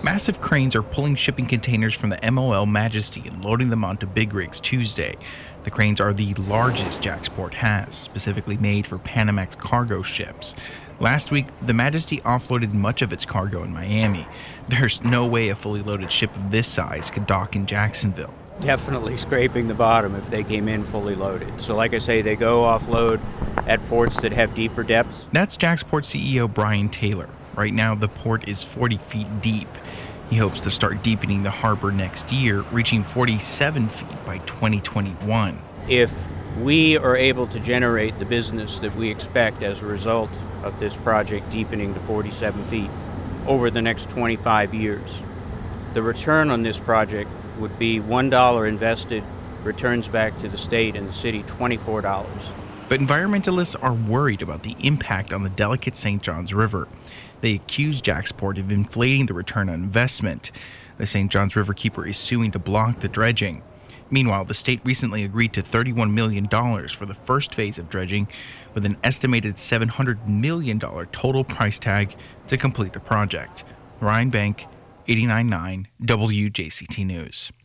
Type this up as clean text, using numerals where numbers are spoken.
Massive cranes are pulling shipping containers from the MOL Majesty and loading them onto big rigs Tuesday. The cranes are the largest JAXPORT has, specifically made for Panamax cargo ships. Last week, the Majesty offloaded much of its cargo in Miami. There's no way a fully loaded ship of this size could dock in Jacksonville. Definitely scraping the bottom if they came in fully loaded. So like I say, they go offload at ports that have deeper depths. That's JAXPORT CEO Brian Taylor. Right now, the port is 40 feet deep. He hopes to start deepening the harbor next year, reaching 47 feet by 2021. If we are able to generate the business that we expect as a result of this project deepening to 47 feet over the next 25 years, the return on this project would be $1 invested, returns back to the state and the city $24. But environmentalists are worried about the impact on the delicate St. Johns River. They accuse JAXPORT of inflating the return on investment. The St. Johns River Keeper is suing to block the dredging. Meanwhile, the state recently agreed to $31 million for the first phase of dredging, with an estimated $700 million total price tag to complete the project. Ryan Bank, 89.9 WJCT News.